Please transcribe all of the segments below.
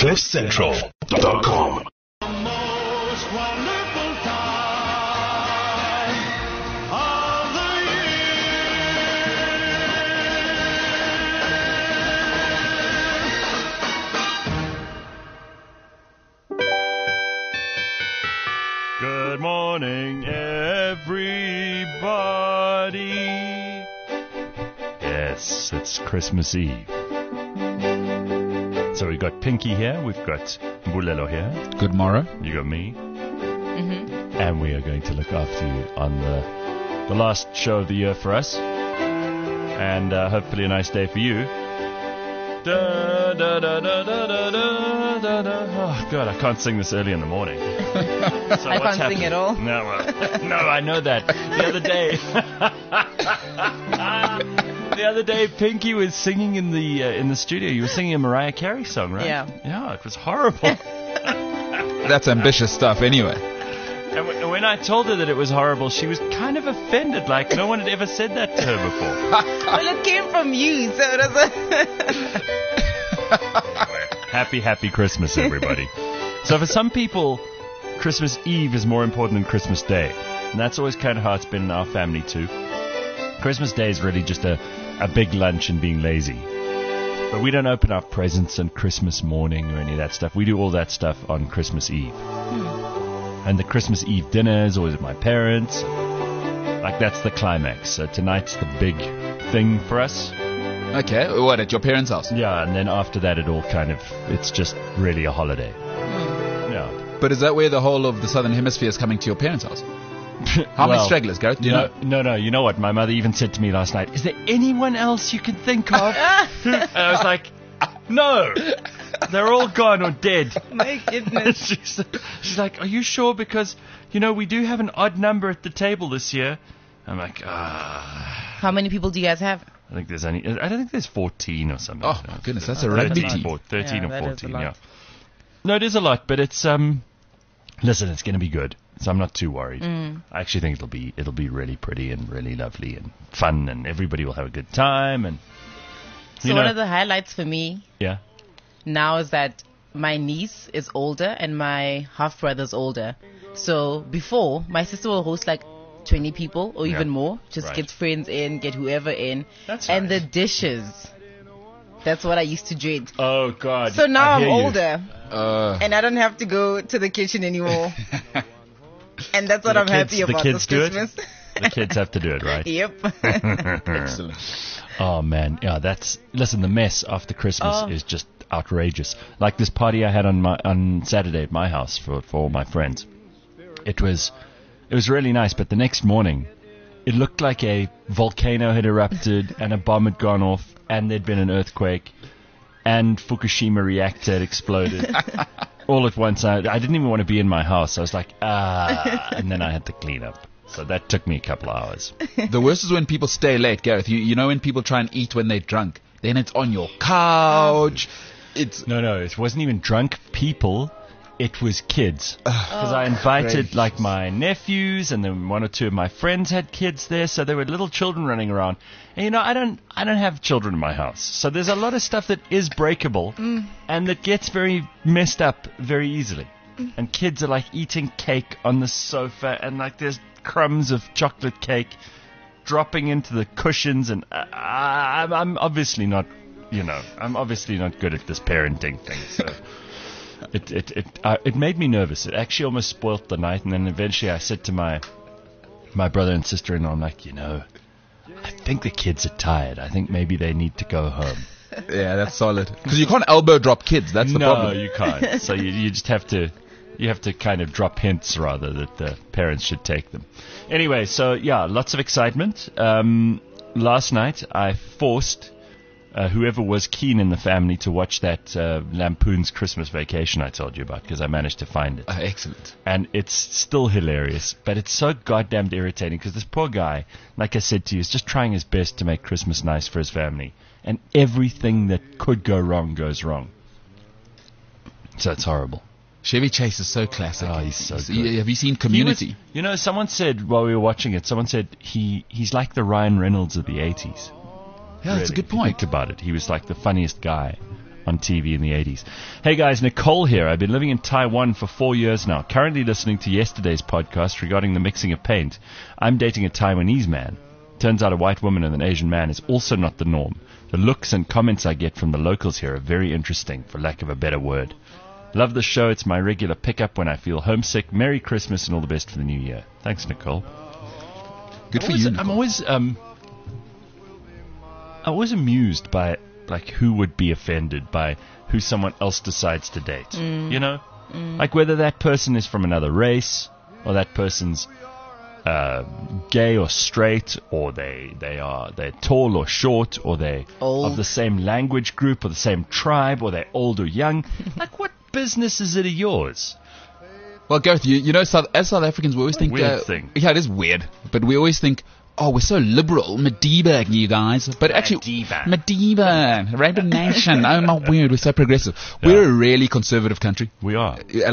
CliffCentral.com. Most wonderful time of the year. Good morning, everybody. Yes, it's Christmas Eve. So we've got Pinky here, we've got Bulelo here. Good morrow. You got me. Mm-hmm. And we are going to look after you on the last show of the year for us. And hopefully a nice day for you. Da, da, da, da, da, da, da, da, da. Oh, God, I can't sing this early in the morning. So I can't sing at all. No, no, I know that. The other day, Pinky was singing in the studio. You were singing a Mariah Carey song, right? Yeah. Yeah, it was horrible. That's ambitious stuff anyway. And when I told her that it was horrible, she was kind of offended, like no one had ever said that to her before. Well, it came from you, so it was Happy Christmas, everybody. So for some people, Christmas Eve is more important than Christmas Day. And that's always kind of how it's been in our family, too. Christmas Day is really just a big lunch and being lazy. But we don't open up presents on Christmas morning or any of that stuff. We do all that stuff on Christmas Eve. And the Christmas Eve dinner is always at my parents'. Like, that's the climax. So tonight's the big thing for us. Okay, what, at your parents' house? Yeah, and then after that it's just really a holiday. Yeah. But is that where the whole of the Southern Hemisphere is coming to your parents' house? How many stragglers, Gareth? Do you know? No. You know what? My mother even said to me last night, is there anyone else you can think of? And I was like, no. They're all gone or dead. My goodness. She's like, are you sure? Because, we do have an odd number at the table this year. I'm like, How many people do you guys have? I don't think there's 14 or something. Oh, my goodness, that's a rugby team. 13 Yeah, or 14, yeah. No, it is a lot, but it's, listen, it's going to be good. So I'm not too worried. I actually think it'll be really pretty and really lovely and fun, and everybody will have a good time. And So one of the highlights for me now is that my niece is older and my half brother's older. So before, my sister will host like 20 people or even more. Just get friends in, get whoever in. That's and right. the dishes. That's what I used to dread. Oh, God. So now I I'm hear you. older and I don't have to go to the kitchen anymore. And that's what I'm happy about this Christmas. The kids have to do it, right? Yep. Excellent. Oh, man. Yeah, listen, the mess after Christmas is just outrageous. Like this party I had on Saturday at my house for all my friends. It was really nice, but the next morning, it looked like a volcano had erupted and a bomb had gone off and there'd been an earthquake and Fukushima reactor had exploded. All at once. I didn't even want to be in my house. I was like, and then I had to clean up. So that took me a couple of hours. The worst is when people stay late, Gareth. You know when people try and eat when they're drunk. Then it's on your couch. No, it wasn't even drunk people. It was kids. Because I invited like my nephews, and then one or two of my friends had kids there, so there were little children running around. And I don't have children in my house, so there's a lot of stuff that is breakable and that gets very messed up very easily. And kids are like eating cake on the sofa, and like there's crumbs of chocolate cake dropping into the cushions, and I'm obviously not, I'm obviously not good at this parenting thing, so. It made me nervous. It actually almost spoilt the night, and then eventually I said to my brother and sister-in-law, I'm like, I think the kids are tired. I think maybe they need to go home. Yeah, that's solid. Because you can't elbow drop kids. That's the problem. No, you can't. So you just have to kind of drop hints rather that the parents should take them. Anyway, so yeah, lots of excitement. Last night I forced whoever was keen in the family to watch that Lampoon's Christmas Vacation I told you about, because I managed to find it. Excellent. And it's still hilarious, but it's so goddamn irritating because this poor guy, like I said to you, is just trying his best to make Christmas nice for his family, and everything that could go wrong goes wrong. So it's horrible. Chevy Chase is so classic. Oh, he's so good. Have you seen Community? Someone said while we were watching it, he's like the Ryan Reynolds of the 80s. Yeah, that's a good If you point. think about it. He was like the funniest guy. on TV in the 80s. Hey guys, Nicole here. I've been living in Taiwan for 4 years now. Currently listening to yesterday's podcast regarding the mixing of paint. I'm dating a Taiwanese man. Turns out a white woman and an Asian man is also not the norm. The looks and comments I get from the locals here are very interesting, for lack of a better word. Love the show. It's my regular pickup when I feel homesick. Merry Christmas and all the best for the new year. Thanks, Nicole. Good for you, Nicole. I'm always amused by like who would be offended by who someone else decides to date. You know? Like whether that person is from another race, or that person's gay or straight, or they're tall or short, or they of the same language group or the same tribe, or they're old or young. Like what business is it of yours? Well, Gareth, you know, as South Africans, we always think... Weird thing. Yeah, it is weird. But we always think, oh, we're so liberal, Madiba, you guys. But actually, Madiba, Rainbow Nation. Oh, my word, we're so progressive. Yeah. We're a really conservative country. We are. A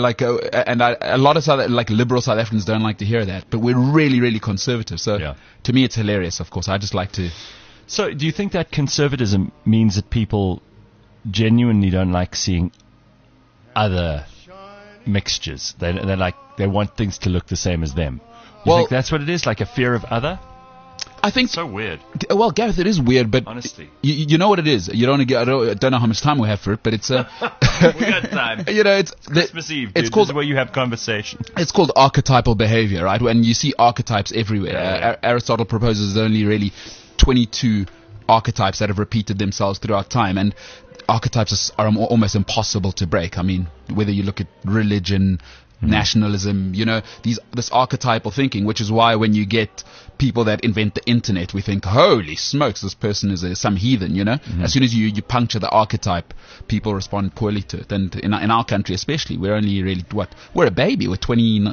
lot of liberal South Africans don't like to hear that. But we're really, really conservative. So to me, it's hilarious, of course. I just like to... So do you think that conservatism means that people genuinely don't like seeing other mixtures? They want things to look the same as them. You think that's what it is? Like a fear of other? I think so weird. Well, Gareth, it is weird, but honestly, you know what it is. You don't know how much time we have for it, but it's we got time. You know, it's Christmas Eve. Dude. It's called where you have conversation. It's called archetypal behavior, right? When you see archetypes everywhere. Aristotle proposes there's only really 22 archetypes that have repeated themselves throughout time, and archetypes are almost impossible to break. I mean, whether you look at religion, nationalism, you know, this archetypal thinking, which is why when you get people that invent the internet, we think, holy smokes, this person is some heathen, you know. As soon as you puncture the archetype, people respond poorly to it. And in our country especially, we're only really, we're a baby. We're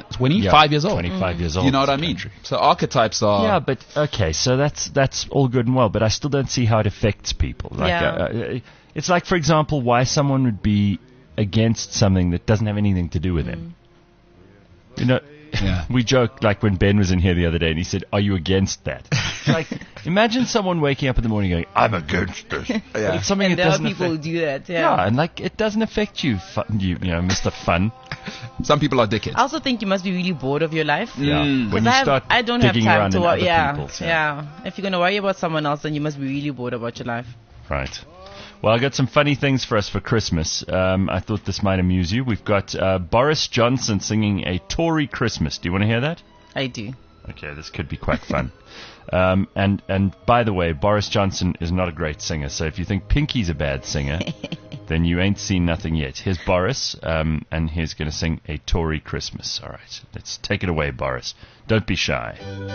25 years old. 25 years old. You know what I mean? So archetypes are... Yeah, but, okay, so that's all good and well, but I still don't see how it affects people. Like, it's like, for example, why someone would be against something that doesn't have anything to do with them. You know, we joked like when Ben was in here the other day and he said, "Are you against that?" Like, imagine someone waking up in the morning going, "I'm against this." But it's something and that doesn't affect. There are people who do that. Yeah, and like it doesn't affect you, you know, Mr. Fun. Some people are dickheads. I also think you must be really bored of your life. Yeah, when you start I don't have digging time around to in worry. other people's. If you're gonna worry about someone else, then you must be really bored about your life. Right. Well, I got some funny things for us for Christmas. I thought this might amuse you. We've got Boris Johnson singing a Tory Christmas. Do you want to hear that? I do. Okay, this could be quite fun. And by the way, Boris Johnson is not a great singer. So if you think Pinky's a bad singer, then you ain't seen nothing yet. Here's Boris, and he's going to sing a Tory Christmas. All right, let's take it away, Boris. Don't be shy.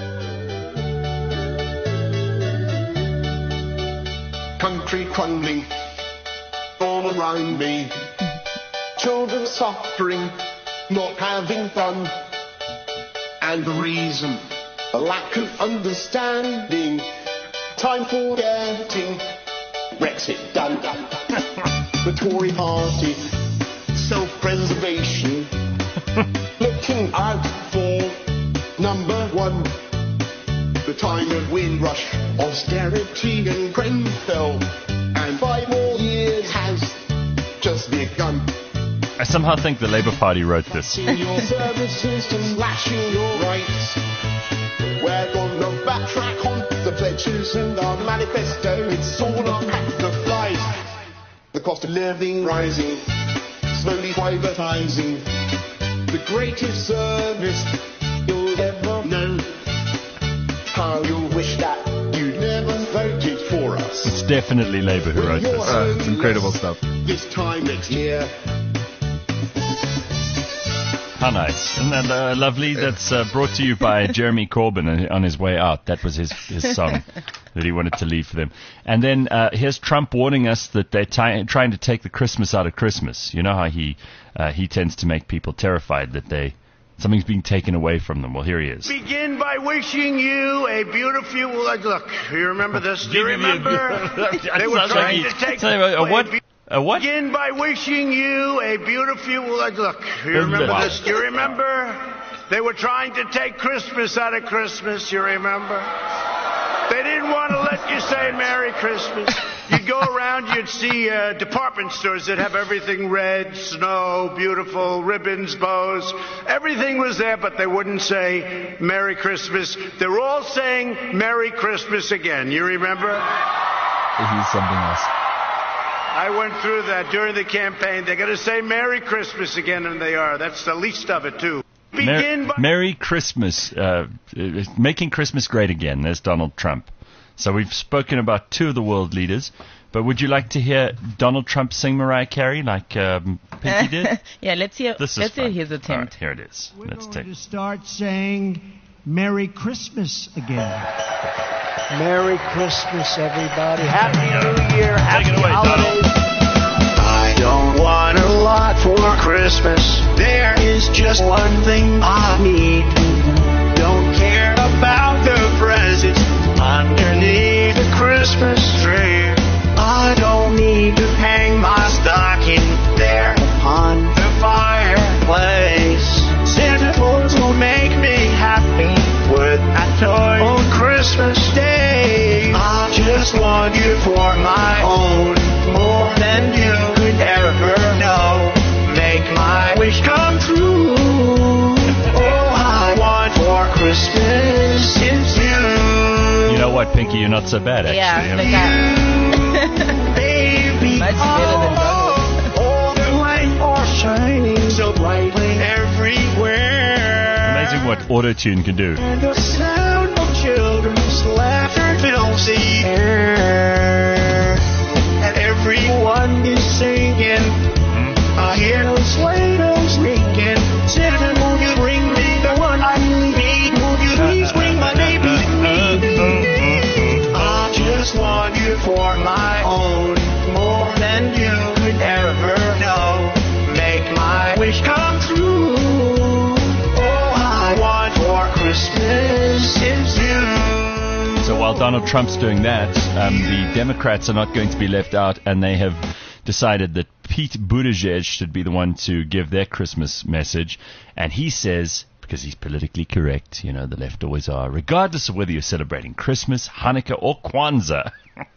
Country crumbling all around me, children suffering, not having fun, and the reason, a lack of understanding, time for getting Brexit done. The Tory party, self-preservation, looking out for number one. The time of Windrush, austerity and Grenfell, and 5 more years has just begun. I somehow think the Labour Party wrote this. In your services to slashing your rights. We're gonna backtrack on the pledges and our manifesto. It's all a pack of flies. The cost of living rising, slowly privatising. The greatest service you'll ever know. How you wish that you never voted for us. It's definitely Labour who wrote this. It's incredible stuff. This time next year. How nice. Isn't that lovely? That's brought to you by Jeremy Corbyn on his way out. That was his song that he wanted to leave for them. And then here's Trump warning us that they're trying to take the Christmas out of Christmas. You know how he tends to make people terrified that something's being taken away from them. Well, here he is. Begin by wishing you a beautiful... Look, you remember this? Do you remember? They were trying to take... What? Begin by wishing you a beautiful... Look, you remember this? Do you remember? They were trying to take Christmas out of Christmas, you remember? They didn't want to let you say Merry Christmas. You'd go around, you'd see department stores that have everything red, snow, beautiful, ribbons, bows. Everything was there, but they wouldn't say Merry Christmas. They're all saying Merry Christmas again. You remember? Here's something else. I went through that during the campaign. They're going to say Merry Christmas again, and they are. That's the least of it, too. Merry Christmas. Making Christmas great again. There's Donald Trump. So we've spoken about two of the world leaders, but would you like to hear Donald Trump sing Mariah Carey like Pinky did? Yeah, let's hear his attempt. All right, here it is. We're going to start saying Merry Christmas again. Merry Christmas, everybody. Happy New Year. Happy Take it away, holidays. Donald. I don't want a lot for Christmas. There is just one thing I need. Don't care about the presents underneath the Christmas tree. I don't need to hang my stocking there upon the fireplace. Santa Claus will make me happy with a toy on Christmas Day. I just want you for my own, more than you could ever know. Make my wish come true. All I want for Christmas is you. You know what, Pinky? You're not so bad, actually. Yeah, baby, much better than Donald. all the lights are shining so brightly everywhere. Amazing what auto-tune can do. And the sound of children's laughter fills the air. And everyone is singing. I hear those sleigh bells ringing. Santa, will you bring me the one I need? Will you please bring my baby to me? I just want you for my own, more than you could ever know. Make my wish come true. All I want for Christmas is you. So while Donald Trump's doing that, the Democrats are not going to be left out, and they have decided that Pete Buttigieg should be the one to give their Christmas message. And he says, because he's politically correct, you know, the left always are, regardless of whether you're celebrating Christmas, Hanukkah, or Kwanzaa,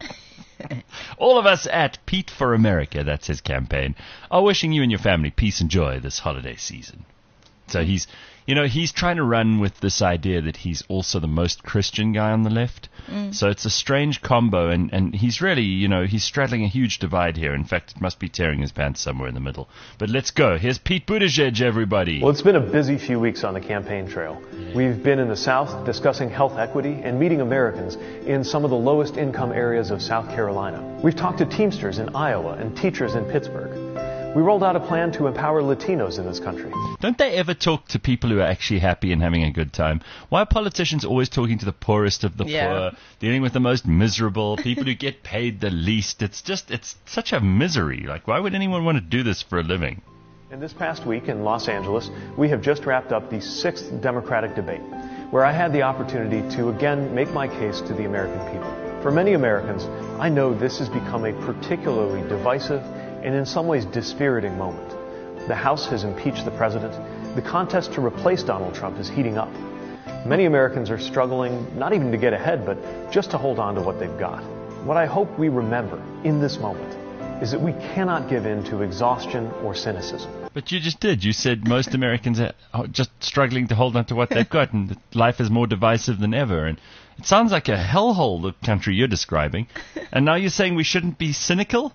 all of us at Pete for America, that's his campaign, are wishing you and your family peace and joy this holiday season. So he's trying to run with this idea that he's also the most Christian guy on the left. So it's a strange combo, and he's really, he's straddling a huge divide here. In fact, it must be tearing his pants somewhere in the middle. But let's go. Here's Pete Buttigieg, everybody. Well, it's been a busy few weeks on the campaign trail. We've been in the South discussing health equity and meeting Americans in some of the lowest income areas of South Carolina. We've talked to Teamsters in Iowa and teachers in Pittsburgh. We rolled out a plan to empower Latinos in this country. Don't they ever talk to people who are actually happy and having a good time? Why are politicians always talking to the poorest of the poor, dealing with the most miserable, people who get paid the least? It's such a misery. Like, why would anyone want to do this for a living? And this past week in Los Angeles, we have just wrapped up the 6th Democratic debate, where I had the opportunity to again make my case to the American people. For many Americans, I know this has become a particularly divisive and in some ways dispiriting moment. The House has impeached the president. The contest to replace Donald Trump is heating up. Many Americans are struggling not even to get ahead, but just to hold on to what they've got. What I hope we remember in this moment is that we cannot give in to exhaustion or cynicism. But you just did. You said most Americans are just struggling to hold on to what they've got, and that life is more divisive than ever. And it sounds like a hellhole, the country you're describing. And now you're saying we shouldn't be cynical?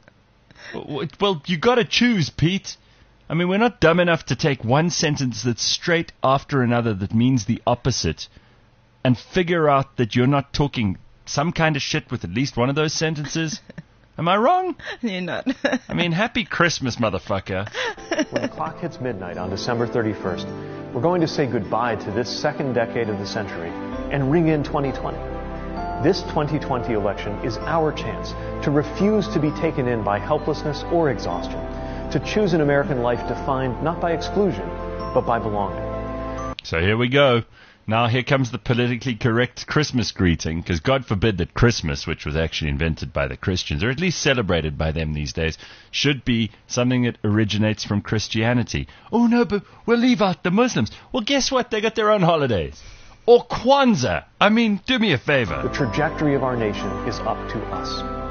Well, you got to choose, Pete. I mean, we're not dumb enough to take one sentence that's straight after another that means the opposite and figure out that you're not talking some kind of shit with at least one of those sentences. Am I wrong? You're not. I mean, happy Christmas, motherfucker. When the clock hits midnight on December 31st, we're going to say goodbye to this second decade of the century and ring in 2020. This 2020 election is our chance to refuse to be taken in by helplessness or exhaustion, to choose an American life defined not by exclusion, but by belonging. So here we go. Now here comes the politically correct Christmas greeting, because God forbid that Christmas, which was actually invented by the Christians, or at least celebrated by them these days, should be something that originates from Christianity. Oh no, but we'll leave out the Muslims. Well, guess what? They got their own holidays. Or Kwanzaa. I mean, do me a favor. The trajectory of our nation is up to us.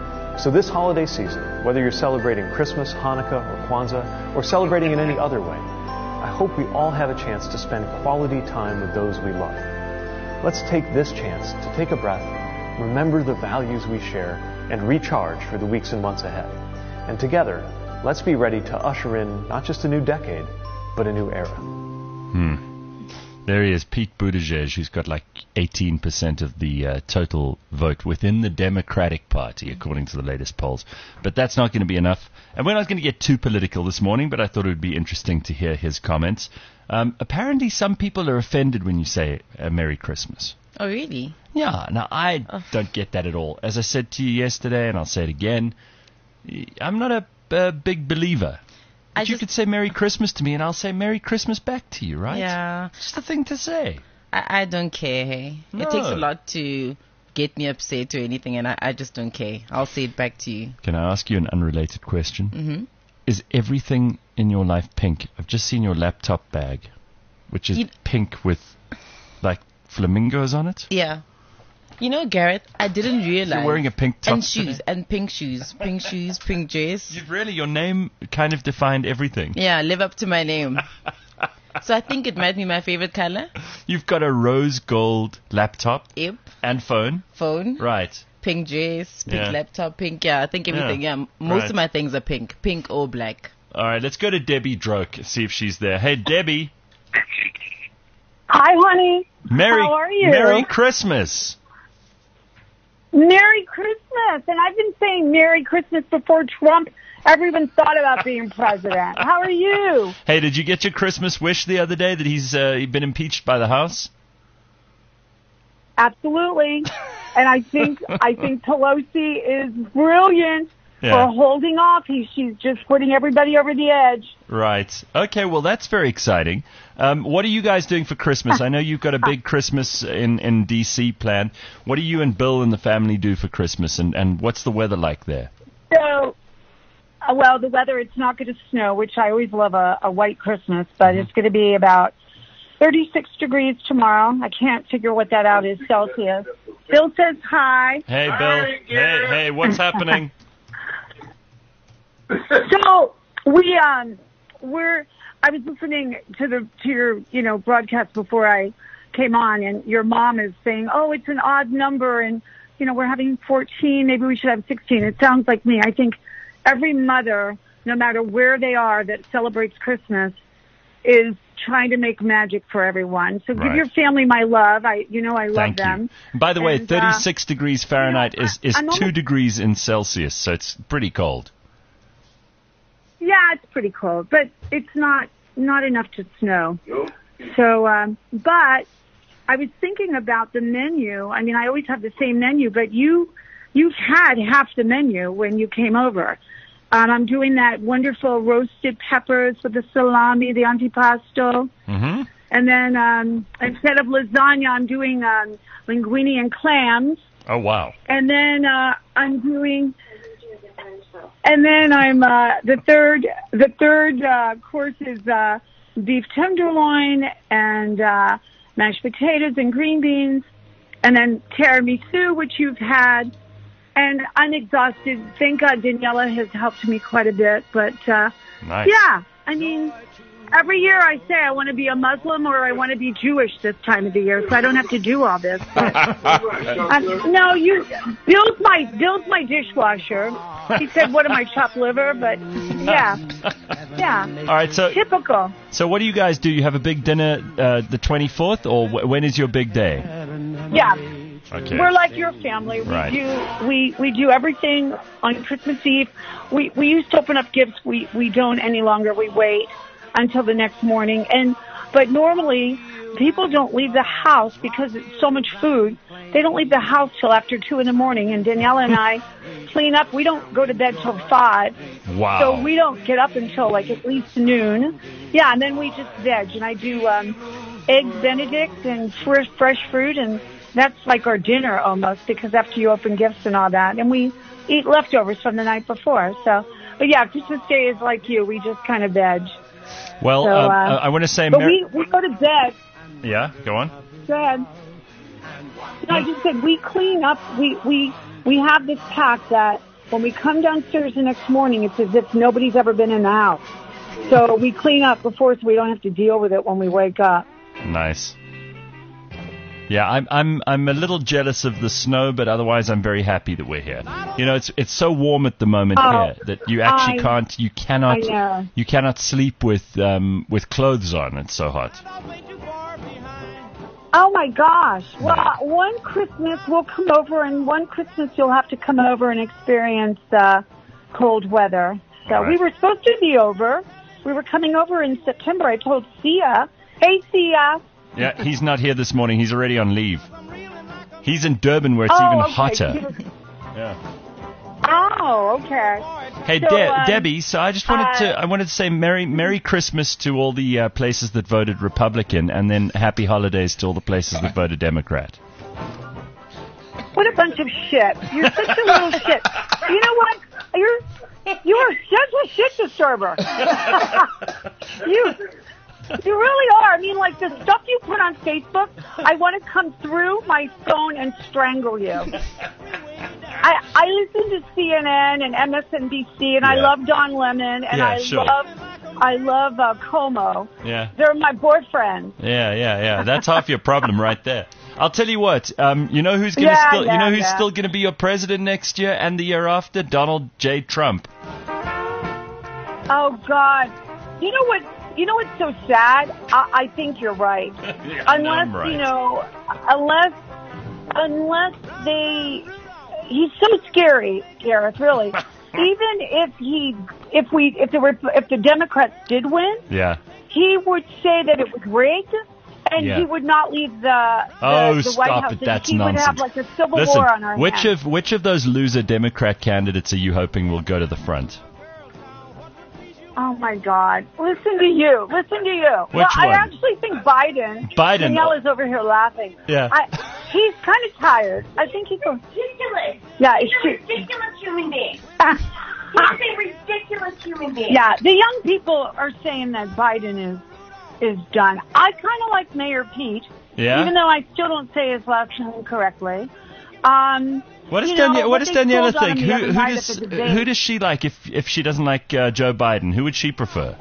So this holiday season, whether you're celebrating Christmas, Hanukkah, or Kwanzaa, or celebrating in any other way, I hope we all have a chance to spend quality time with those we love. Let's take this chance to take a breath, remember the values we share, and recharge for the weeks and months ahead. And together, let's be ready to usher in not just a new decade, but a new era. There he is, Pete Buttigieg, who's got like 18% of the total vote within the Democratic Party, according to the latest polls. But that's not going to be enough. And we're not going to get too political this morning, but I thought it would be interesting to hear his comments. Apparently some people are offended when you say Merry Christmas. Oh, really? Yeah. Now, I don't get that at all. As I said to you yesterday, and I'll say it again, I'm not a big believer. But you could say Merry Christmas to me, and I'll say Merry Christmas back to you, right? Yeah. It's just the thing to say. I don't care, hey. No. It takes a lot to get me upset or anything, and I just don't care. I'll say it back to you. Can I ask you an unrelated question? Mm-hmm. Is everything in your life pink? I've just seen your laptop bag, which is pink with, like, flamingos on it. Yeah. You know, Gareth, I didn't realize. You're wearing a pink top. And shoes, and pink shoes, pink dress. Your name kind of defined everything. Yeah, live up to my name. So I think it might be my favorite color. You've got a rose gold laptop. Yep. And phone. Right. Pink dress, pink laptop, pink, I think everything, Most of my things are pink or black. All right, let's go to Debbie Droke, see if she's there. Hey, Debbie. Hi, honey. How are you? Merry Christmas. Merry Christmas. And I've been saying Merry Christmas before Trump ever even thought about being president. How are you? Hey, did you get your Christmas wish the other day that he's been impeached by the House? Absolutely. And I think Pelosi is brilliant for holding off. She's just putting everybody over the edge. Right. Okay, well, that's very exciting. What are you guys doing for Christmas? I know you've got a big Christmas in D.C. planned. What do you and Bill and the family do for Christmas, and what's the weather like there? So, well, the weather, it's not going to snow, which I always love a white Christmas, but it's going to be about 36 degrees tomorrow. I can't figure what that out is Celsius. Bill says hi. Hey, Bill. Hey, what's happening? So I was listening to your broadcast before I came on, and your mom is saying, "Oh, it's an odd number, and we're having 14. Maybe we should have 16." It sounds like me. I think every mother, no matter where they are, that celebrates Christmas, is trying to make magic for everyone. So give your family my love. I love Thank them. You. By the way, 36 degrees Fahrenheit is 2 degrees in Celsius, so it's pretty cold. Yeah, it's pretty cold, but it's not enough to snow. So, but I was thinking about the menu. I mean, I always have the same menu, but you've had half the menu when you came over. I'm doing that wonderful roasted peppers with the salami, the antipasto. Mm-hmm. And then instead of lasagna, I'm doing linguine and clams. Oh, wow. And then I'm doing... And then I'm the third course is beef tenderloin and mashed potatoes and green beans, and then tiramisu, which you've had. And I'm exhausted. Thank God Daniela has helped me quite a bit. But nice. Yeah, I mean, every year I say I want to be a Muslim or I want to be Jewish this time of the year, so I don't have to do all this. But, no, Bill's my dishwasher. He said, "What am I, chopped liver?" But yeah. All right, so typical. So what do you guys do? You have a big dinner the 24th, or when is your big day? Yeah. Okay. We're like your family. We do everything on Christmas Eve. We used to open up gifts. We don't any longer. We wait until the next morning. But normally people don't leave the house because it's so much food. They don't leave the house till after 2 a.m. And Daniela and I clean up. We don't go to bed till 5. Wow. So we don't get up until like at least noon. Yeah, and then we just veg. And I do eggs Benedict and fresh fruit, and that's like our dinner almost, because after you open gifts and all that, and we eat leftovers from the night before. So, but yeah, Christmas Day is like you. We just kind of veg. Well, so, I want to say... But we go to bed. Yeah, go on. Go ahead. No, I just said we clean up. We have this pack that when we come downstairs the next morning, it's as if nobody's ever been in the house. So we clean up before so we don't have to deal with it when we wake up. Nice. Yeah, I'm a little jealous of the snow, but otherwise I'm very happy that we're here. You know, it's so warm at the moment here that you actually you cannot sleep with clothes on. It's so hot. Oh my gosh! Well, one Christmas we'll come over, and one Christmas you'll have to come over and experience cold weather. So we were supposed to be over. We were coming over in September. I told Sia, "Hey, Sia." Yeah, he's not here this morning. He's already on leave. He's in Durban where it's even hotter. Yeah. Oh, okay. Hey, so, Debbie. So I just wanted to say Merry Christmas to all the places that voted Republican, and then Happy Holidays to all the places that voted Democrat. What a bunch of shit! You're such a little shit. You know what? You are such a shit disturber. You really are. I mean, like, the stuff you put on Facebook, I want to come through my phone and strangle you. I listen to CNN and MSNBC, and I love Don Lemon, and I love Como. Yeah. They're my boyfriend. Yeah. That's half your problem right there. I'll tell you what. You know who's still going to be your president next year and the year after? Donald J. Trump. Oh God. You know what's so sad? I think you're right. Unless he's so scary, Gareth. Really. Even if the Democrats did win, he would say that it was rigged, and he would not leave the White House. That's he nonsense. would have like a civil war on our hands. Which of those loser Democrat candidates are you hoping will go to the front? Oh, my God. Listen to you. Which one? I actually think Biden. Danielle is over here laughing. Yeah. He's kind of tired. I think he's ridiculous. Yeah, he's a ridiculous human being. He's a ridiculous human being. Yeah, the young people are saying that Biden is done. I kind of like Mayor Pete. Yeah. Even though I still don't say his last name correctly. What does Daniela think? Who does she like if she doesn't like Joe Biden? Who would she prefer?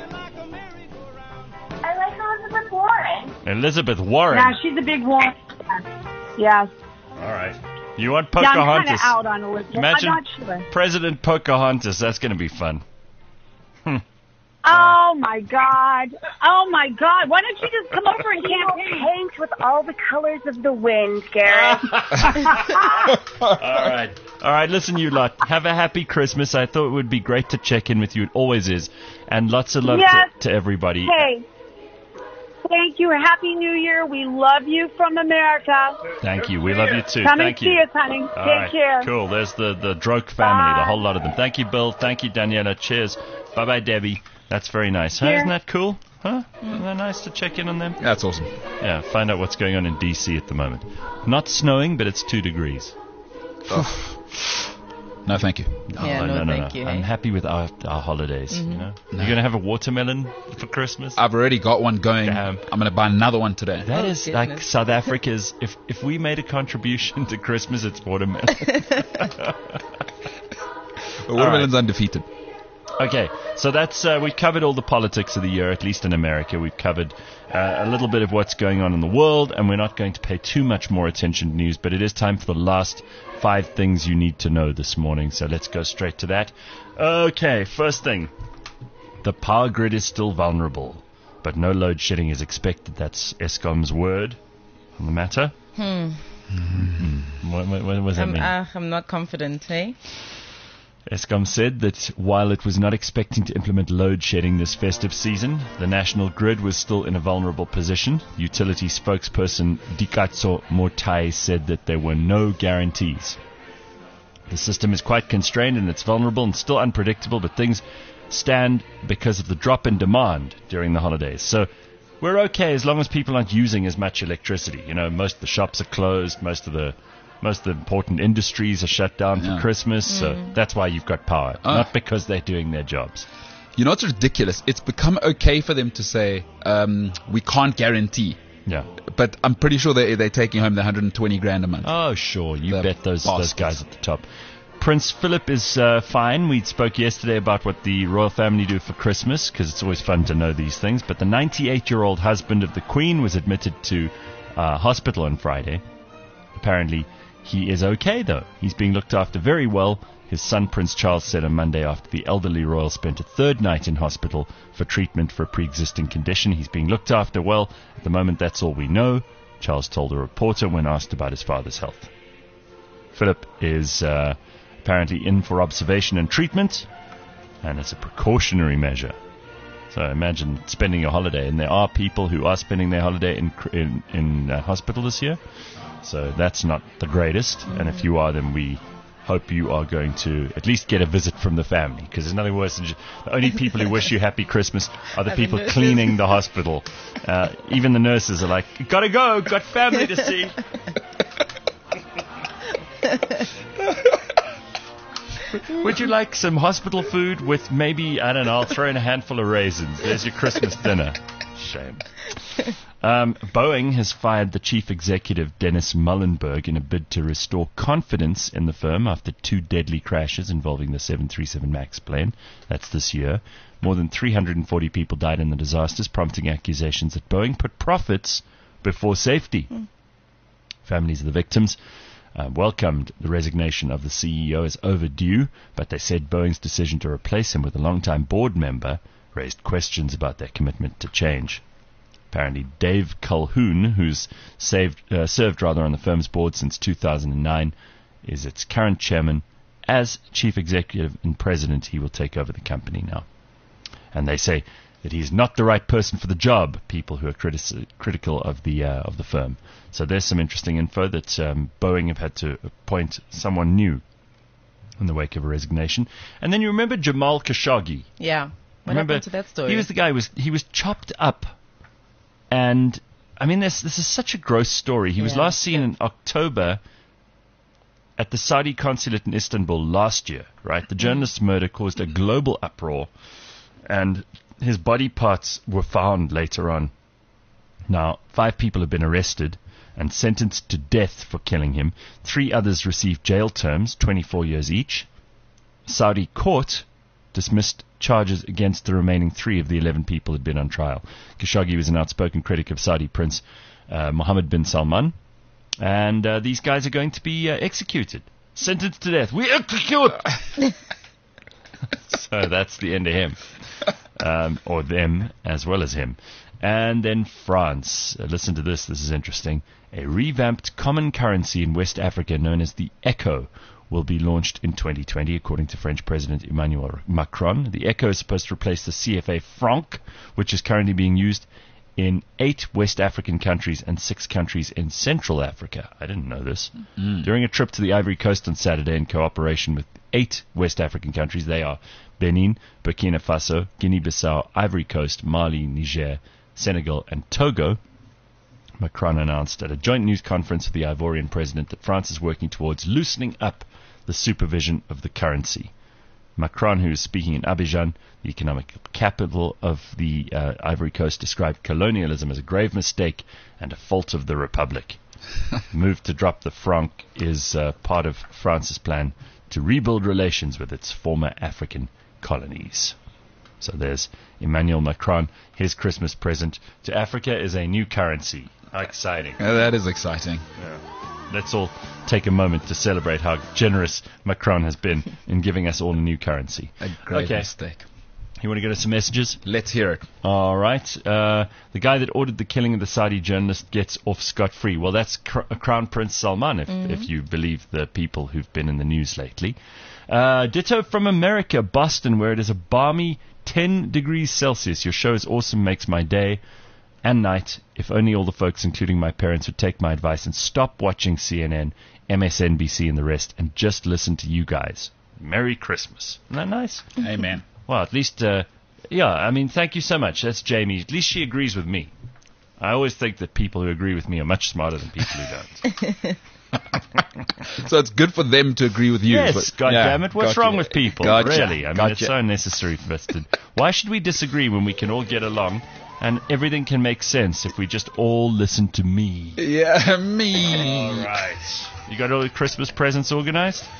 I like Elizabeth Warren. Elizabeth Warren? Yeah, she's a big Warren. Yes. All right. You want Pocahontas? Yeah, I'm kind of out on Elizabeth. Imagine I'm not sure. President Pocahontas. That's going to be fun. Oh, my God. Why don't you just come over and campaign? Paint with all the colors of the wind, Gareth. All right. Listen, you lot. Have a happy Christmas. I thought it would be great to check in with you. It always is. And lots of love to everybody. Hey. Thank you. Happy New Year. We love you from America. Thank you. We love you, too. Come Thank and see us, honey. Take care. Cool. There's the Droke family, the whole lot of them. Thank you, Bill. Thank you, Daniela. Cheers. Bye-bye, Debbie. That's very nice. Huh? Isn't that cool? Huh? Isn't that nice to check in on them? That's awesome. Yeah, find out what's going on in D.C. at the moment. Not snowing, but it's 2 degrees. No, thank you. No, thank you. I'm happy with our holidays. Mm-hmm. You know? You're going to have a watermelon for Christmas? I've already got one going. Damn. I'm going to buy another one today. That is like South Africa's... If we made a contribution to Christmas, it's watermelon. Watermelon's undefeated. Okay, so that's we've covered all the politics of the year, at least in America. We've covered a little bit of what's going on in the world, and we're not going to pay too much more attention to news, but it is time for the last 5 things you need to know this morning, so let's go straight to that. Okay, first thing. The power grid is still vulnerable, but no load shedding is expected. That's Eskom's word on the matter. What does that mean? I'm not confident, hey? Eskom said that while it was not expecting to implement load shedding this festive season, the national grid was still in a vulnerable position. Utility spokesperson Dikatso Motai said that there were no guarantees. The system is quite constrained and it's vulnerable and still unpredictable, but things stand because of the drop in demand during the holidays. So we're okay as long as people aren't using as much electricity. You know, most of the shops are closed, most of the important industries are shut down for Christmas, so that's why you've got power, not because they're doing their jobs. You know what's ridiculous? It's become okay for them to say, we can't guarantee. Yeah. But I'm pretty sure they're taking home the 120 grand a month. Oh, sure. You bet those guys at the top. Prince Philip is fine. We spoke yesterday about what the royal family do for Christmas, because it's always fun to know these things. But the 98-year-old husband of the Queen was admitted to hospital on Friday. Apparently, he is okay, though. He's being looked after very well. His son, Prince Charles, said on Monday after the elderly royal spent a third night in hospital for treatment for a pre-existing condition. He's being looked after well. At the moment, that's all we know, Charles told a reporter when asked about his father's health. Philip is apparently in for observation and treatment, and it's a precautionary measure. So imagine spending your holiday, and there are people who are spending their holiday in hospital this year. So that's not the greatest, and if you are, then we hope you are going to at least get a visit from the family, because there's nothing worse than the only people who wish you happy Christmas are the people cleaning the hospital. Even the nurses are like, gotta go, got family to see. Would you like some hospital food with maybe, I don't know, I'll throw in a handful of raisins. There's your Christmas dinner. Shame. Boeing has fired the chief executive, Dennis Muilenburg, in a bid to restore confidence in the firm after 2 deadly crashes involving the 737 MAX plane. That's this year. More than 340 people died in the disasters, prompting accusations that Boeing put profits before safety. Families of the victims welcomed the resignation of the CEO as overdue, but they said Boeing's decision to replace him with a longtime board member raised questions about their commitment to change. Apparently, Dave Calhoun, who's served on the firm's board since 2009, is its current chairman. As chief executive and president, he will take over the company now. And they say that he's not the right person for the job, people who are critical of the firm. So there's some interesting info that Boeing have had to appoint someone new in the wake of a resignation. And then you remember Jamal Khashoggi? Yeah. What happened to that story? He was the guy he was chopped up. And, I mean, this is such a gross story. He was last seen in October at the Saudi consulate in Istanbul last year, right? The journalist's murder caused a global uproar, and his body parts were found later on. Now, 5 people have been arrested and sentenced to death for killing him. 3 others received jail terms, 24 years each. Saudi court dismissed charges against the remaining 3 of the 11 people who had been on trial. Khashoggi was an outspoken critic of Saudi Prince Mohammed bin Salman, and these guys are going to be executed, sentenced to death. We execute! So that's the end of him, or them as well as him. And then France. Listen to this. This is interesting. A revamped common currency in West Africa known as the ECHO will be launched in 2020, according to French President Emmanuel Macron. The ECHO is supposed to replace the CFA franc, which is currently being used in 8 West African countries and 6 countries in Central Africa. I didn't know this. During a trip to the Ivory Coast on Saturday in cooperation with 8 West African countries, they are Benin, Burkina Faso, Guinea-Bissau, Ivory Coast, Mali, Niger, Senegal, and Togo, Macron announced at a joint news conference with the Ivorian president that France is working towards loosening up the supervision of the currency. Macron, who is speaking in Abidjan, the economic capital of the Ivory Coast, described colonialism as a grave mistake and a fault of the Republic. The move to drop the franc is part of France's plan to rebuild relations with its former African colonies. So there's Emmanuel Macron. His Christmas present to Africa is a new currency. How exciting. That is exciting. Yeah. Let's all take a moment to celebrate how generous Macron has been in giving us all a new currency. A great mistake. You want to go to some messages? Let's hear it. All right. The guy that ordered the killing of the Saudi journalist gets off scot-free. Well, that's Crown Prince Salman, if you believe the people who've been in the news lately. Ditto from America, Boston, where it is a balmy 10 degrees Celsius. Your show is awesome, makes my day and night. If only all the folks, including my parents, would take my advice and stop watching CNN, MSNBC, and the rest, and just listen to you guys. Merry Christmas. Isn't that nice? Amen. Well, at least, thank you so much. That's Jamie. At least she agrees with me. I always think that people who agree with me are much smarter than people who don't. So it's good for them to agree with you. Yes, goddammit. What's wrong with people? Really? I mean, it's so unnecessary. Why should we disagree when we can all get along and everything can make sense if we just all listen to me? Yeah, me. All right. You got all the Christmas presents organized?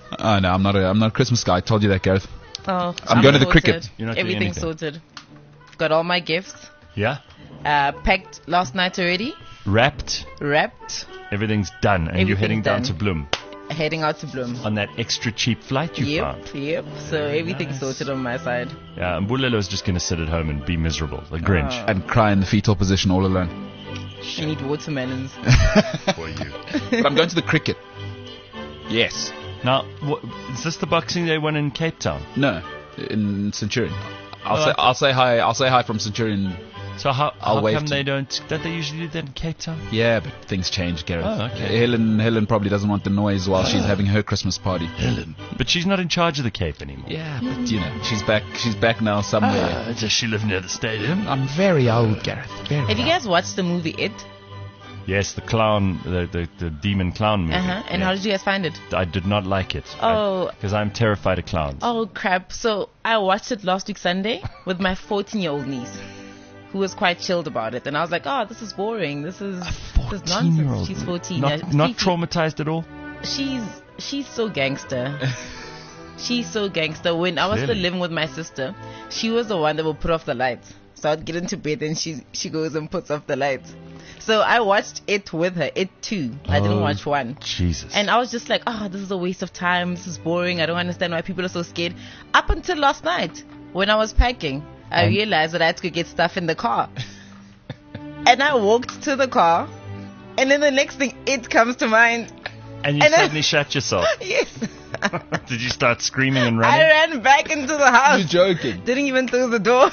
Oh no, I'm not a Christmas guy. I told you that, Gareth. Oh, I'm going to the cricket. You're not doing Everything's anything. sorted. Got all my gifts. Yeah. Packed last night already. Wrapped. Everything's done, and you're heading down to Bloem. Heading out to Bloem. On that extra cheap flight you found. Yep. So everything's sorted on my side. Yeah, and Bulelo is just going to sit at home and be miserable, the Grinch. And cry in the fetal position all alone. I need watermelons. For you. But I'm going to the cricket. Yes. Now, is this the Boxing Day one in Cape Town? No, in Centurion. I'll say hi. I'll say hi from Centurion. So how wave come to they don't usually do that in Cape Town? Yeah, but things change, Gareth. Oh, okay. Helen probably doesn't want the noise while she's having her Christmas party. Helen. But she's not in charge of the Cape anymore. Yeah, but she's back now somewhere. Does she live near the stadium? I'm very old, Gareth. Have you guys watched the movie It? Yes, the clown, the demon clown movie. And how did you guys find it? I did not like it. Oh. Because I'm terrified of clowns. Oh, crap. So I watched it last week Sunday with my 14-year-old niece, who was quite chilled about it. And I was like, oh, this is boring. This is nonsense. She's 14. Not traumatized at all? She's so gangster. She's so gangster. When I was still living with my sister, she was the one that would put off the lights. So I'd get into bed and she goes and puts off the lights. So I watched It with her, It 2. I didn't watch 1. Jesus. And I was just like, this is a waste of time. This is boring. I don't understand why people are so scared. Up until last night, when I was packing, I realized that I had to go get stuff in the car. And I walked to the car, and then the next thing, It comes to mind. And you suddenly shut yourself. Yes. Did you start screaming and running? I ran back into the house. You're joking. Didn't even close the door.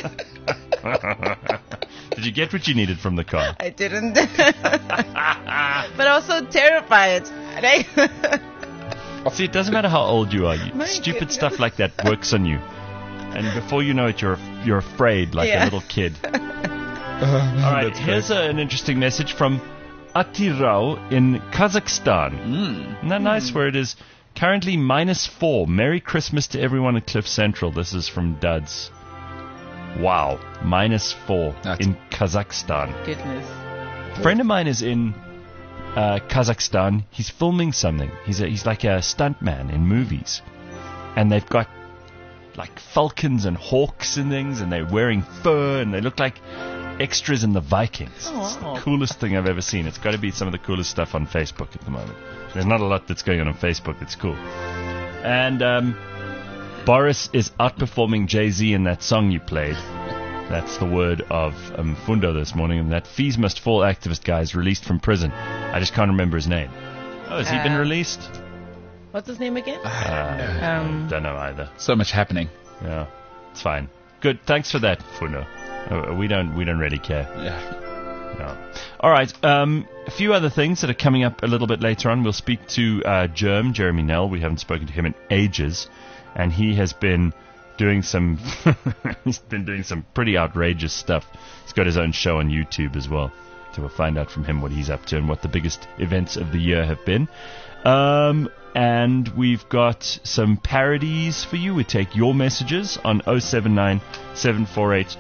Did you get what you needed from the car? I didn't. But I was so terrified. See, it doesn't matter how old you are. Stupid stuff like that works on you. And before you know it, you're afraid like a little kid. All right, here's an interesting message from Atirau in Kazakhstan. Isn't that nice? Where it is currently -4. Merry Christmas to everyone at Cliff Central. This is from Duds. Wow, -4 in Kazakhstan. Goodness. A friend of mine is in Kazakhstan. He's filming something. He's like a stuntman in movies. And they've got like falcons and hawks and things, and they're wearing fur, and they look like extras in the Vikings. Oh, It's the coolest thing I've ever seen. It's got to be some of the coolest stuff on Facebook at the moment. There's not a lot that's going on Facebook. It's cool. And Boris is outperforming Jay-Z in that song you played. That's the word of Fundo this morning. And that Fees Must Fall activist guy is released from prison. I just can't remember his name. Oh, has he been released? What's his name again? Don't know either. So much happening. Yeah, it's fine. Good. Thanks for that, Fundo. We don't really care. Yeah. No. All right. A few other things that are coming up a little bit later on. We'll speak to Jeremy Nell. We haven't spoken to him in ages, and he has been doing some pretty outrageous stuff. He's got his own show on YouTube as well. So we'll find out from him what he's up to and what the biggest events of the year have been. And we've got some parodies for you. We take your messages on 079 748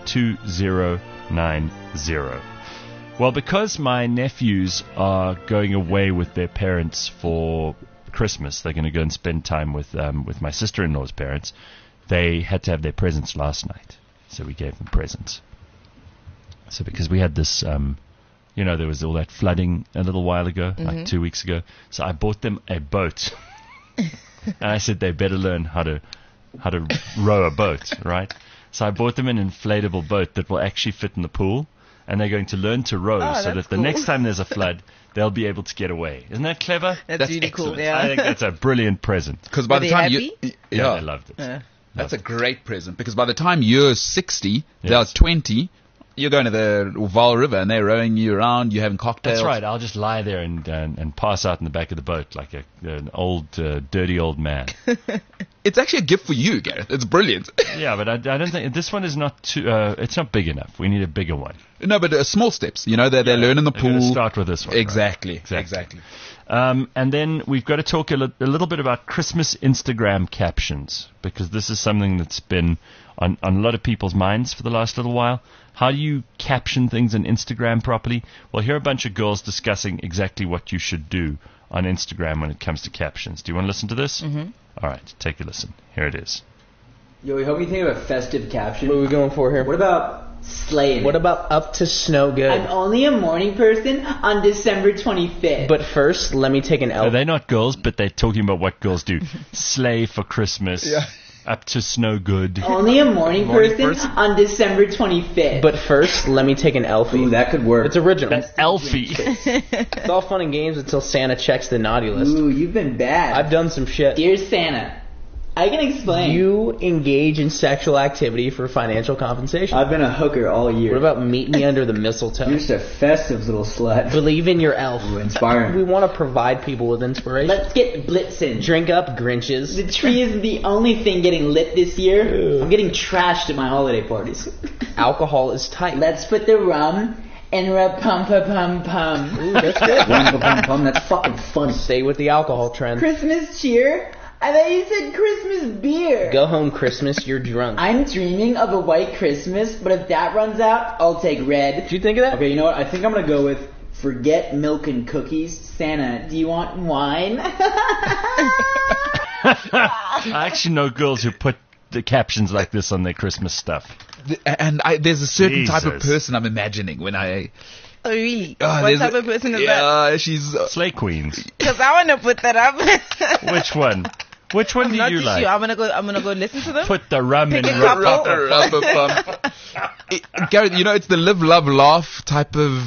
2090. Well, because my nephews are going away with their parents for Christmas, they're going to go and spend time with my sister-in-law's parents. They had to have their presents last night, so we gave them presents. So because we had this, there was all that flooding a little while ago, like 2 weeks ago. So I bought them a boat, and I said they better learn how to row a boat, right? So I bought them an inflatable boat that will actually fit in the pool. And they're going to learn to row so that the next time there's a flood, they'll be able to get away. Isn't that clever? That's really excellent. Cool. Yeah. I think that's a brilliant present. Because by the time they loved it. That's a great present. Because by the time you're 60, they're 20. You're going to the Vaal River and they're rowing you around. You're having cocktails. That's right. I'll just lie there and pass out in the back of the boat like an old, dirty old man. It's actually a gift for you, Gareth. It's brilliant. Yeah, but I don't think this one is not too. It's not big enough. We need a bigger one. No, but small steps. They learn in the pool. Start with this one. Exactly. Right? Exactly. And then we've got to talk a little bit about Christmas Instagram captions, because this is something that's been on a lot of people's minds for the last little while. How do you caption things on Instagram properly? Well, here are a bunch of girls discussing exactly what you should do on Instagram when it comes to captions. Do you want to listen to this? Mm-hmm. All right, take a listen. Here it is. Yo, we hope you think of a festive caption. What are we going for here? What about slaying? What about up to snow good? I'm only a morning person on December 25th. But first, let me take an elf. They're not girls, but they're talking about what girls do. Slay for Christmas. Yeah. Up to snow good. Only a morning person on December 25th. But first, let me take an elfie. Ooh, that could work. It's original. An elfie. It's all fun and games until Santa checks the naughty list. Ooh, you've been bad. I've done some shit. Dear Santa, I can explain. You engage in sexual activity for financial compensation. I've been a hooker all year. What about meet me under the mistletoe? You're just a festive little slut. Believe in your elf. Ooh, inspiring. We want to provide people with inspiration. Let's get blitzing. Drink up, Grinches. The tree isn't the only thing getting lit this year. Ew. I'm getting trashed at my holiday parties. Alcohol is tight. Let's put the rum and ra-pum-pa-pum-pum. Ooh, that's good. Rum-pa-pum-pum, that's fucking funny. Stay with the alcohol trend. Christmas cheer? I thought you said Christmas beer. Go home, Christmas, you're drunk. I'm dreaming of a white Christmas, but if that runs out, I'll take red. Did you think of that? Okay, you know what? I think I'm gonna go with forget milk and cookies. Santa, do you want wine? I actually know girls who put the captions like this on their Christmas stuff. And there's a certain Jesus. type of person I'm imagining when I... Oh, really? What type of person is that? Yeah, she's... Slay Queens. Because I want to put that up. Which one? Which one do you like? Sure. I'm gonna go listen to them. Put the rum in Gareth, you know, it's the live, love, laugh type of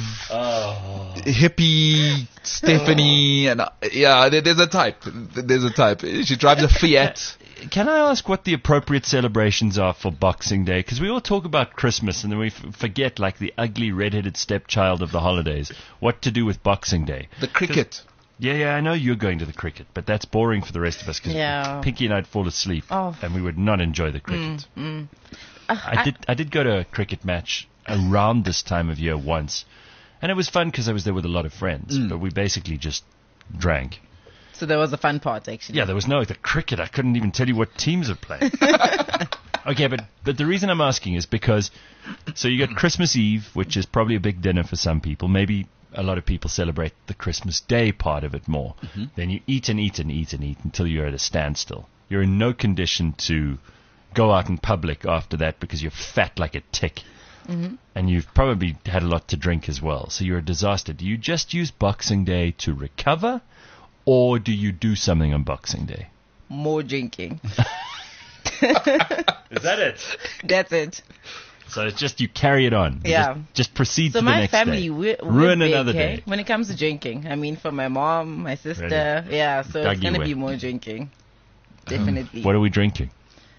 hippie Stephanie, and there's a type. There's a type. She drives a Fiat. Can I ask what the appropriate celebrations are for Boxing Day? Because we all talk about Christmas and then we forget, like the ugly red-headed stepchild of the holidays, what to do with Boxing Day. The cricket. Yeah, I know you're going to the cricket, but that's boring for the rest of us because Pinky and I'd fall asleep and we would not enjoy the cricket. I did go to a cricket match around this time of year once, and it was fun because I was there with a lot of friends, but we basically just drank. So there was a fun part, actually. Yeah, there was the cricket. I couldn't even tell you what teams are playing. Okay, but the reason I'm asking is because, so you got Christmas Eve, which is probably a big dinner for some people. Maybe a lot of people celebrate the Christmas Day part of it more. Mm-hmm. Then you eat and eat and eat and eat until you're at a standstill. You're in no condition to go out in public after that because you're fat like a tick. Mm-hmm. And you've probably had a lot to drink as well. So you're a disaster. Do you just use Boxing Day to recover, or do you do something on Boxing Day? More drinking. Is that it? That's it. So it's just you carry it on. Yeah. Just proceed to the next family, day. We're Ruin big, another day. When it comes to drinking. I mean, for my mom, my sister. Really? Yeah, so Dug it's going to you be in. more drinking. Definitely. What are we drinking?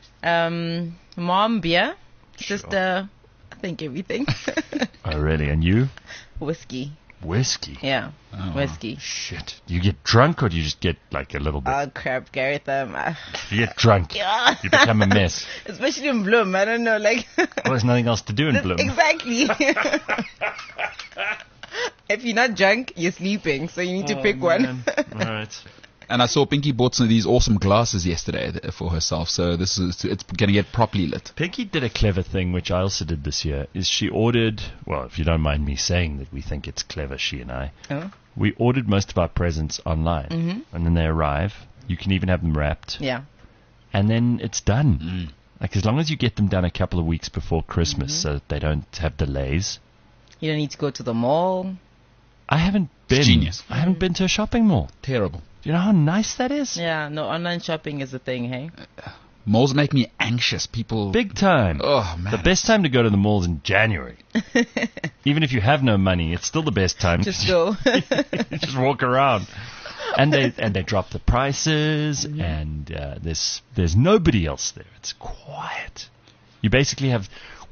Mom, beer. Sister, I think everything. Oh, really? And you? Whiskey. Whiskey? Yeah, whiskey. Shit. Do you get drunk or do you just get like a little bit? Oh, crap, Gareth. You get drunk. Yeah. You become a mess. Especially in Bloem. I don't know, like... Well, there's nothing else to do in Bloem. Exactly. If you're not drunk, you're sleeping, so you need to pick one. All right. And I saw Pinky bought some of these awesome glasses yesterday for herself, so it's going to get properly lit. Pinky did a clever thing, which I also did this year, is she ordered, well, if you don't mind me saying that we think it's clever, she and I, we ordered most of our presents online, and then they arrive. You can even have them wrapped. Yeah. And then it's done. Like, as long as you get them done a couple of weeks before Christmas so that they don't have delays. You don't need to go to the mall. I haven't been. It's genius. I haven't been to a shopping mall. Terrible. Do you know how nice that is? Yeah, no, online shopping is a thing, hey? Malls make me anxious. People... Big time. Oh, man. The best time to go to the malls in January. Even if you have no money, it's still the best time. Just go. Just walk around. And they drop the prices, and there's nobody else there. It's quiet. You basically have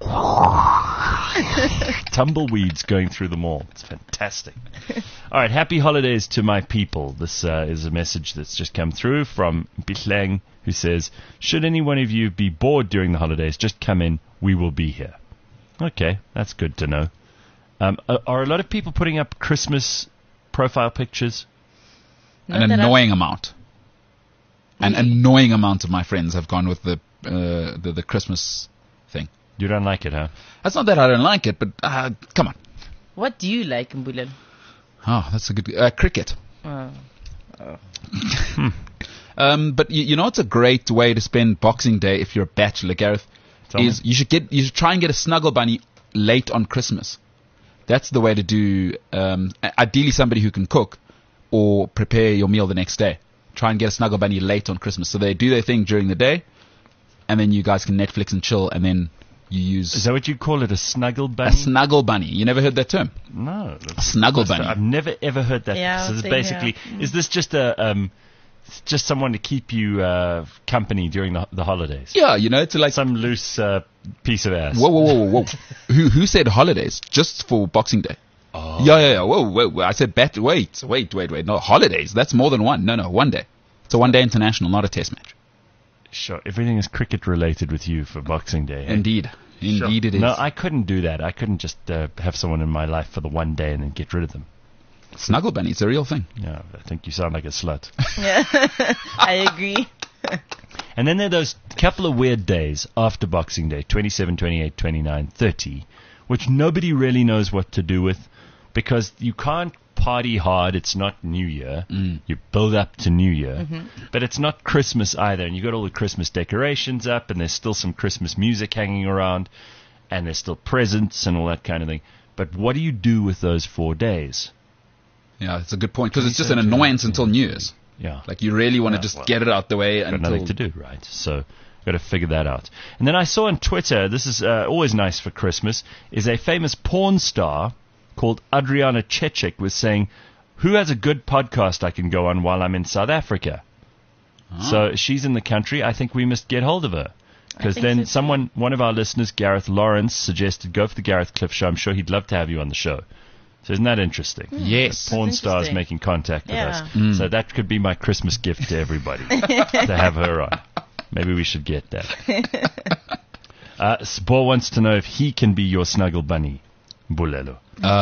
tumbleweeds going through the mall. It's fantastic. All right, happy holidays to my people. This is a message that's just come through from Bihleng, who says, should any one of you be bored during the holidays, just come in. We will be here. Okay, that's good to know. Are a lot of people putting up Christmas profile pictures? An annoying amount. An annoying amount of my friends have gone with the Christmas thing. You don't like it, huh? That's not that I don't like it, but come on. What do you like, Mbulan? Oh, that's a good... cricket. But you know, it's a great way to spend Boxing Day if you're a bachelor, Gareth. You should try and get a snuggle bunny late on Christmas. That's the way to do. Ideally, somebody who can cook or prepare your meal the next day. Try and get a snuggle bunny late on Christmas, so they do their thing during the day, and then you guys can Netflix and chill, and then you use. Is that what you call it? A snuggle bunny? A snuggle bunny. You never heard that term? No. A snuggle bunny. I've never ever heard that. Yeah, so this is basically, is this just just someone to keep you company during the holidays? Yeah, you know, it's like some loose piece of ass. Whoa. Who said holidays? Just for Boxing Day? Oh. Yeah. Whoa. I said wait. No, holidays. That's more than one. No, 1 day. It's a 1 day international, not a test match. Sure. Everything is cricket related with you for Boxing Day. Eh? Indeed it is. No, I couldn't do that. I couldn't just have someone in my life for the 1 day and then get rid of them. Snuggle bunny, it's a real thing. Yeah, I think you sound like a slut. Yeah, I agree. And then there are those couple of weird days after Boxing Day, 27, 28, 29, 30, which nobody really knows what to do with because you can't party hard. It's not New Year. You build up to New Year. But it's not Christmas either. And you got all the Christmas decorations up and there's still some Christmas music hanging around and there's still presents and all that kind of thing. But what do you do with those 4 days? Yeah, it's a good point because it's just an annoyance until New Year's. Yeah. Like you really want to just get it out the way. Got nothing to do, right? So got to figure that out. And then I saw on Twitter, this is always nice for Christmas, is a famous porn star called Adriana Chechik was saying, who has a good podcast I can go on while I'm in South Africa? So she's in the country. I think we must get hold of her. Because then one of our listeners, Gareth Lawrence, suggested go for the Gareth Cliff Show. I'm sure he'd love to have you on the show. So isn't that interesting? Yes. The porn stars making contact with us. So that could be my Christmas gift to everybody, to have her on. Maybe we should get that. Spore wants to know if he can be your snuggle bunny, Bulelo.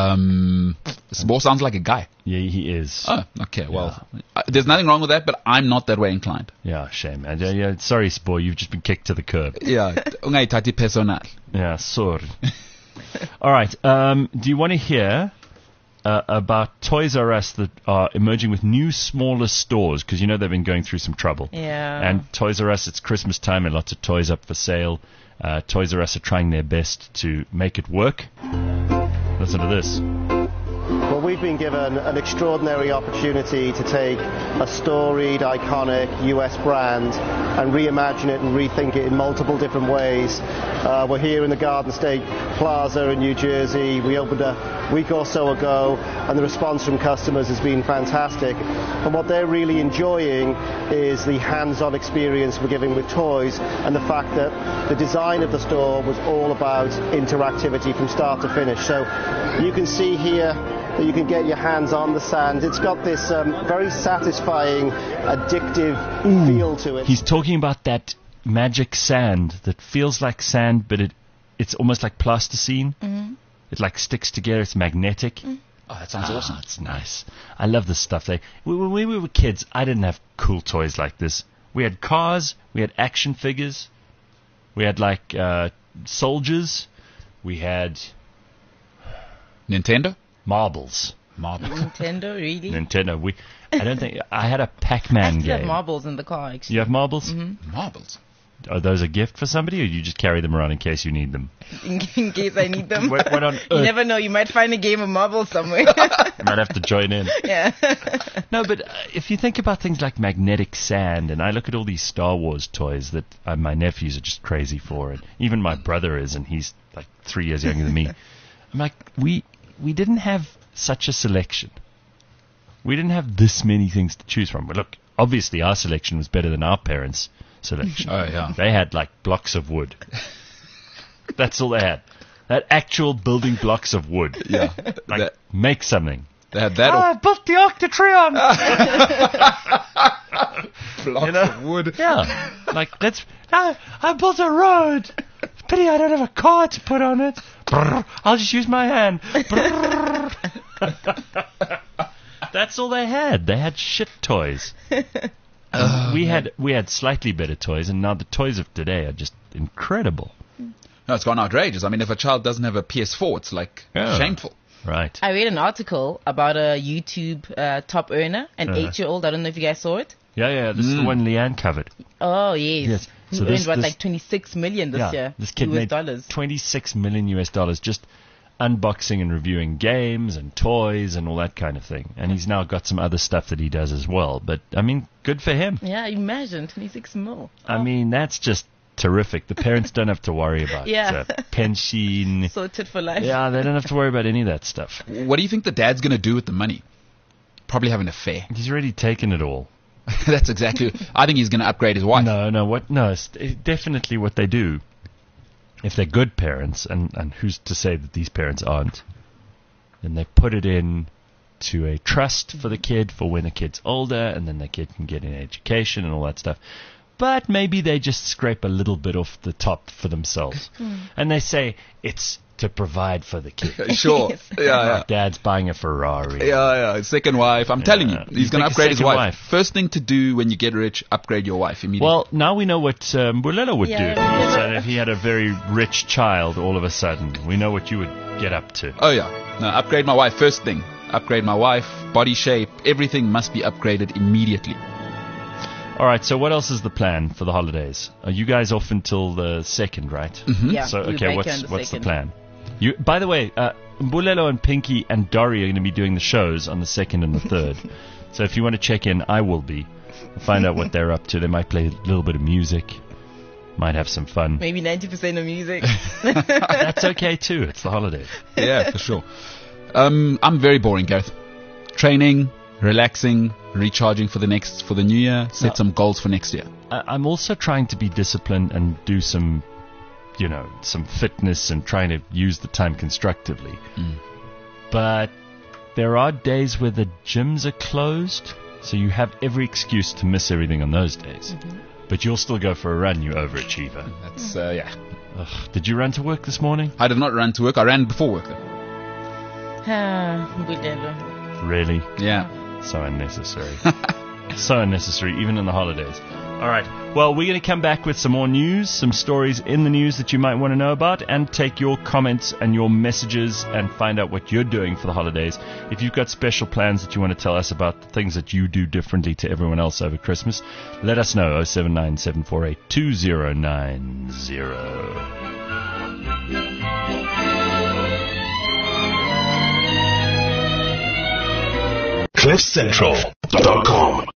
Spore sounds like a guy. Yeah, he is. Oh, okay. Well, there's nothing wrong with that, but I'm not that way inclined. Yeah, shame. Yeah, sorry, Spore. You've just been kicked to the curb. Yeah. Ungai tati personal. Yeah, sorry. All right. Do you want to hear about Toys R Us that are emerging with new, smaller stores? Because you know they've been going through some trouble. Yeah. And Toys R Us, it's Christmas time and lots of toys up for sale. Toys R Us are trying their best to make it work. Listen to this. Well, we've been given an extraordinary opportunity to take a storied, iconic US brand and reimagine it and rethink it in multiple different ways. We're here in the Garden State Plaza in New Jersey. We opened a week or so ago, and the response from customers has been fantastic. And what they're really enjoying is the hands-on experience we're giving with toys and the fact that the design of the store was all about interactivity from start to finish. So you can see here that you can get your hands on the sand. It's got this very satisfying, addictive feel to it. He's talking about that magic sand that feels like sand, but it's almost like plasticine. It like sticks together. It's magnetic. Oh, that sounds awesome. It's nice. I love this stuff. When we were kids, I didn't have cool toys like this. We had cars. We had action figures. We had like soldiers. We had Nintendo. Marbles. Nintendo, really? Nintendo. I don't think I had a Pac-Man game. I have marbles in the car, actually. You have marbles? Marbles. Are those a gift for somebody, or you just carry them around in case you need them? In case I need them. What on earth? You never know. You might find a game of marbles somewhere. You might have to join in. Yeah. No, but if you think about things like magnetic sand, and I look at all these Star Wars toys that my nephews are just crazy for, and even my brother is, and he's like 3 years younger than me. I'm like, we didn't have such a selection. We didn't have this many things to choose from. But look, obviously our selection was better than our parents' selection. Oh, yeah. They had like blocks of wood. That's all they had. That actual building blocks of wood. Yeah. Like, make something. They had that. I built the Arc de Triomphe. Blocks of wood. Yeah. Like, I built a road. Pity I don't have a car to put on it. Brrr, I'll just use my hand. That's all they had. They had shit toys. We had slightly better toys, and now the toys of today are just incredible. No, it's gone outrageous. I mean, if a child doesn't have a PS4, it's like shameful. Right. I read an article about a YouTube top earner, an 8-year-old. I don't know if you guys saw it. Yeah. This is the one Leanne covered. Oh, yes. So he earned like $26 million this year. This kid made $26 million just unboxing and reviewing games and toys and all that kind of thing. And he's now got some other stuff that he does as well. But, I mean, good for him. Yeah, imagine, 26 mil. I mean, that's just terrific. The parents don't have to worry about pension. Sorted for life. Yeah, they don't have to worry about any of that stuff. What do you think the dad's going to do with the money? Probably have an affair. He's already taken it all. That's exactly. I think he's going to upgrade his wife. No. It's definitely what they do. If they're good parents, and who's to say that these parents aren't, then they put it in to a trust for the kid for when the kid's older, and then the kid can get an education and all that stuff. But maybe they just scrape a little bit off the top for themselves, and they say it's to provide for the kid. Sure. Yeah. Dad's buying a Ferrari. Yeah. Second wife. I'm telling you, he's going to upgrade his wife. First thing to do when you get rich, upgrade your wife immediately. Well, now we know what Mbulelo would do. So if he had a very rich child all of a sudden, we know what you would get up to. Oh, yeah. No, upgrade my wife. First thing. Upgrade my wife. Body shape. Everything must be upgraded immediately. All right, so what else is the plan for the holidays? Are you guys off until the 2nd, right? Mm-hmm. Yeah. So, okay, what's the plan? By the way, Mbulelo and Pinky and Dory are going to be doing the shows on the 2nd and the 3rd. So if you want to check in, I will be. Find out what they're up to. They might play a little bit of music. Might have some fun. Maybe 90% of music. That's okay, too. It's the holidays. Yeah, for sure. I'm very boring, Gareth. Training, relaxing, recharging for the new year, set some goals for next year. I'm also trying to be disciplined and do some fitness and trying to use the time constructively. But there are days where the gyms are closed, so you have every excuse to miss everything on those days. But you'll still go for a run, you overachiever. That's, yeah. Ugh. Did you run to work this morning? I did not run to work. I ran before work, though. Really? Yeah. So unnecessary. So unnecessary, even in the holidays. All right. Well, we're going to come back with some more news, some stories in the news that you might want to know about, and take your comments and your messages and find out what you're doing for the holidays. If you've got special plans that you want to tell us about, the things that you do differently to everyone else over Christmas, let us know. 079 748 2090. CliffCentral.com